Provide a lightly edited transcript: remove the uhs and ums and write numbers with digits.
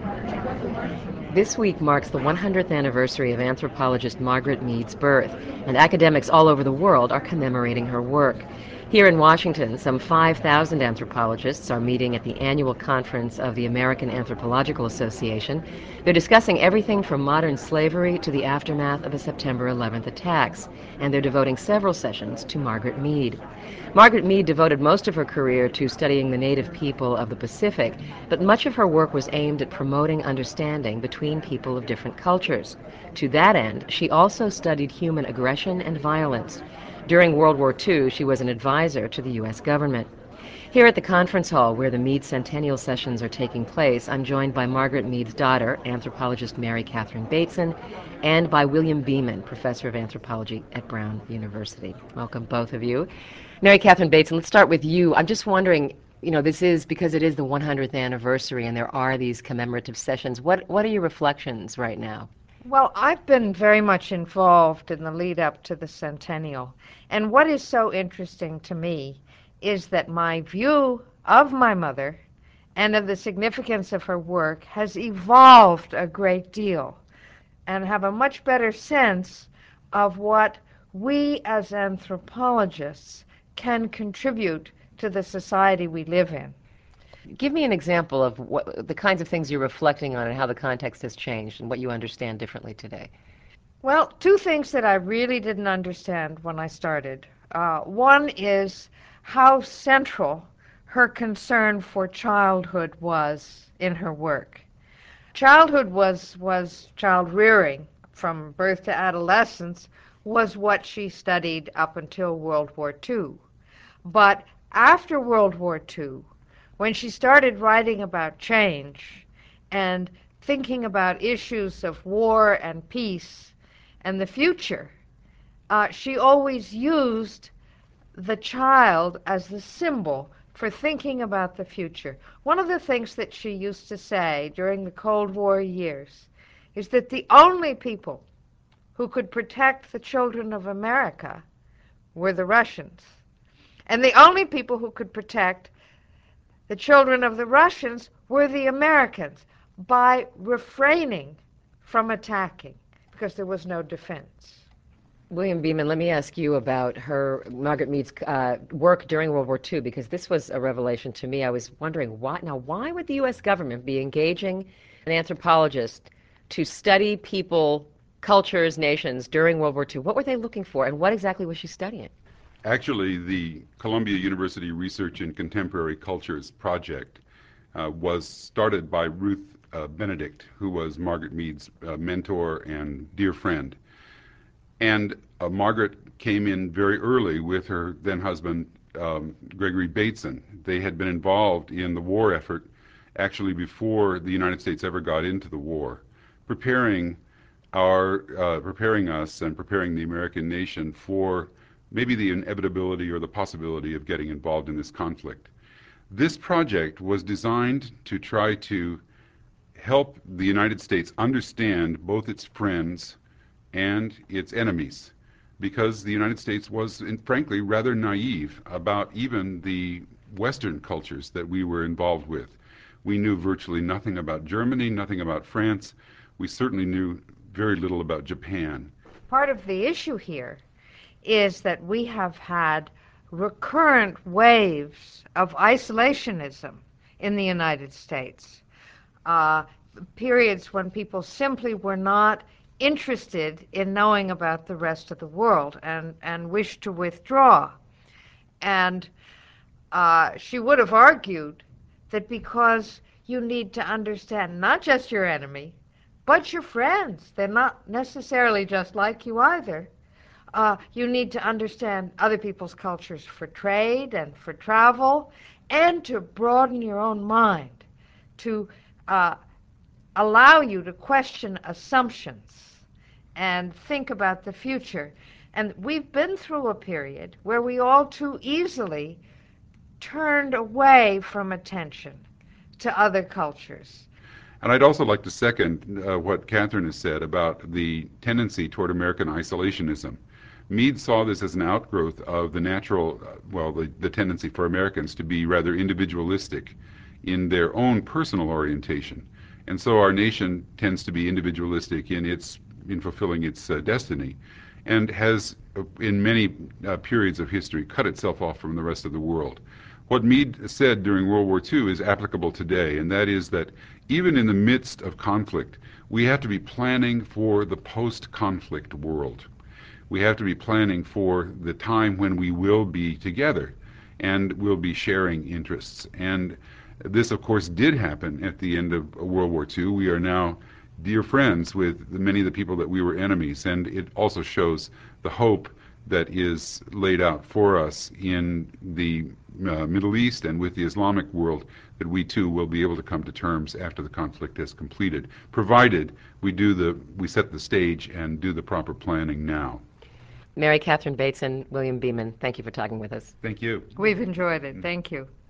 This week marks the 100th anniversary of anthropologist Margaret Mead's birth, and academics all over the world are commemorating her work. Here in Washington, some 5,000 anthropologists are meeting at the annual conference of the American Anthropological Association. They're discussing everything from modern slavery to the aftermath of the September 11th attacks, and they're devoting several sessions to Margaret Mead. Margaret Mead devoted most of her career to studying the native people of the Pacific, but much of her work was aimed at promoting understanding between people of different cultures. To that end, she also studied human aggression and violence. During World War II, she was an advisor to the U.S. government. Here at the conference hall where the Mead Centennial Sessions are taking place, I'm joined by Margaret Mead's daughter, anthropologist Mary Catherine Bateson, and by William Beeman, professor of anthropology at Brown University. Welcome, both of you. Mary Catherine Bateson, let's start with you. I'm just wondering, this is because it is the 100th anniversary and there are these commemorative sessions. What are your reflections right now? Well, I've been very much involved in the lead up to the centennial. And what is so interesting to me is that my view of my mother and of the significance of her work has evolved a great deal, and have a much better sense of what we as anthropologists can contribute to the society we live in. Give me an example of what the kinds of things you're reflecting on and how the context has changed and what you understand differently today. Well, two things that I really didn't understand when I started. One is how central her concern for childhood was in her work. Childhood was child rearing from birth to adolescence was what she studied up until World War II. But after World War II, when she started writing about change and thinking about issues of war and peace and the future, she always used the child as the symbol for thinking about the future. One of the things that she used to say during the Cold War years is that the only people who could protect the children of America were the Russians. And the only people who could protect the children of the Russians were the Americans by refraining from attacking because there was no defense. William Beeman, let me ask you about Margaret Mead's work during World War II, because this was a revelation to me. I was wondering, why would the U.S. government be engaging an anthropologist to study people, cultures, nations during World War II? What were they looking for, and what exactly was she studying? Actually, the Columbia University Research in Contemporary Cultures project was started by Ruth Benedict, who was Margaret Mead's mentor and dear friend. And Margaret came in very early with her then husband, Gregory Bateson. They had been involved in the war effort actually before the United States ever got into the war, preparing us and preparing the American nation for maybe the inevitability or the possibility of getting involved in this conflict. This project was designed to try to help the United States understand both its friends and its enemies, because the United States was, frankly, rather naive about even the Western cultures that we were involved with. We knew virtually nothing about Germany, nothing about France. We certainly knew very little about Japan. Part of the issue here is that we have had recurrent waves of isolationism in the United States, periods when people simply were not interested in knowing about the rest of the world and wished to withdraw. And she would have argued that because you need to understand not just your enemy, but your friends, they're not necessarily just like you either, you need to understand other people's cultures for trade and for travel, and to broaden your own mind, to allow you to question assumptions and think about the future. And we've been through a period where we all too easily turned away from attention to other cultures. And I'd also like to second what Catherine has said about the tendency toward American isolationism. Mead saw this as an outgrowth of the natural, the tendency for Americans to be rather individualistic in their own personal orientation, And so our nation tends to be individualistic in fulfilling its destiny, and has, in many periods of history, cut itself off from the rest of the world. What Meade said during World War II is applicable today, and that is that even in the midst of conflict, we have to be planning for the post-conflict world. We have to be planning for the time when we will be together and will be sharing interests. And this, of course, did happen at the end of World War II. We are now dear friends with many of the people that we were enemies, and it also shows the hope that is laid out for us in the Middle East and with the Islamic world, that we too will be able to come to terms after the conflict is completed, provided we set the stage and do the proper planning now. Mary Catherine Bateson, William Beeman, thank you for talking with us. Thank you. We've enjoyed it. Thank you.